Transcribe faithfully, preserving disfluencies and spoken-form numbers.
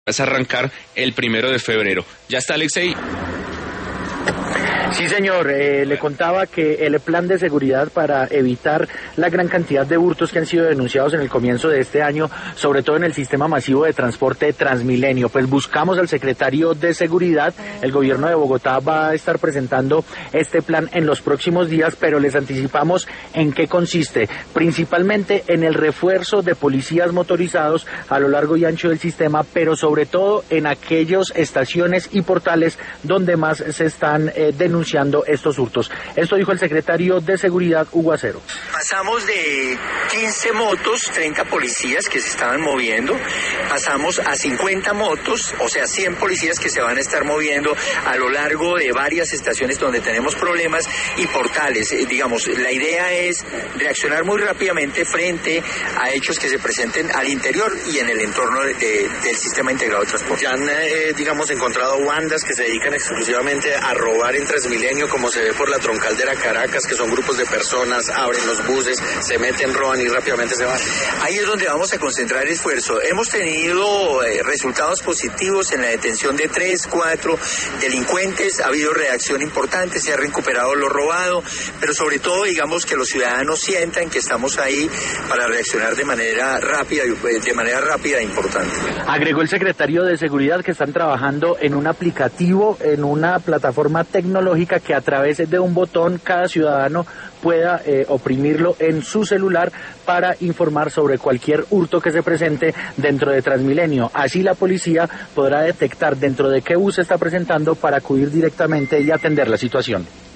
Es arrancar el primero de febrero. ¿Ya está, Alexei? Sí, señor, eh, le contaba que el plan de seguridad para evitar la gran cantidad de hurtos que han sido denunciados en el comienzo de este año, sobre todo en el sistema masivo de transporte Transmilenio, pues buscamos al secretario de Seguridad. El gobierno de Bogotá va a estar presentando este plan en los próximos días, pero les anticipamos en qué consiste, principalmente en el refuerzo de policías motorizados a lo largo y ancho del sistema, pero sobre todo en aquellas estaciones y portales donde más se están eh, denunciando estos hurtos. Esto dijo el secretario de Seguridad, Hugo Acero. Pasamos de quince motos, treinta policías que se estaban moviendo, pasamos a cincuenta motos, o sea, cien policías que se van a estar moviendo a lo largo de varias estaciones donde tenemos problemas y portales. Eh, digamos, la idea es reaccionar muy rápidamente frente a hechos que se presenten al interior y en el entorno de, de, del sistema integrado de transporte. Ya han, eh, digamos, encontrado bandas que se dedican exclusivamente a robar en Transmilenio, como se ve por la troncal de la Caracas, que son grupos de personas, abren los buses, se meten, roban y rápidamente se van. Ahí es donde vamos a concentrar esfuerzo. Hemos tenido eh, resultados positivos en la detención de tres, cuatro delincuentes, ha habido reacción importante, se ha recuperado lo robado, pero sobre todo, digamos, que los ciudadanos sientan que estamos ahí para reaccionar de manera rápida, de manera rápida e importante. Agregó el secretario de Seguridad que están trabajando en un aplicativo, en una plataforma tecnológica que a través de un botón cada ciudadano pueda eh, oprimirlo en su celular para informar sobre cualquier hurto que se presente dentro de Transmilenio. Así la policía podrá detectar dentro de qué bus se está presentando para acudir directamente y atender la situación.